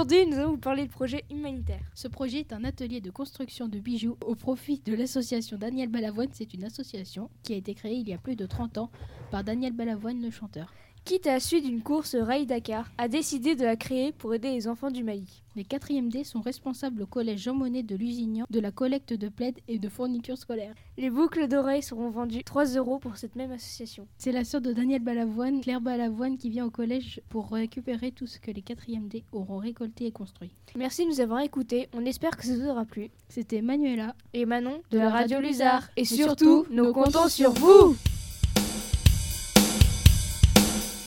Aujourd'hui, nous allons vous parler de projet humanitaire. Ce projet est un atelier de construction de bijoux au profit de l'association Daniel Balavoine. C'est une association qui a été créée il y a plus de 30 ans par Daniel Balavoine, le chanteur. Quitte à la suite d'une course Rail-Dakar, a décidé de la créer pour aider les enfants du Mali. Les 4e D sont responsables au collège Jean Monnet de Lusignan de la collecte de plaids et de fournitures scolaires. Les boucles d'oreilles seront vendues 3 € pour cette même association. C'est la sœur de Daniel Balavoine, Claire Balavoine, qui vient au collège pour récupérer tout ce que les 4e D auront récolté et construit. Merci de nous avoir écoutés, on espère que ça vous aura plu. C'était Manuela et Manon de la Radio Luzard. Et surtout, nous comptons sur vous.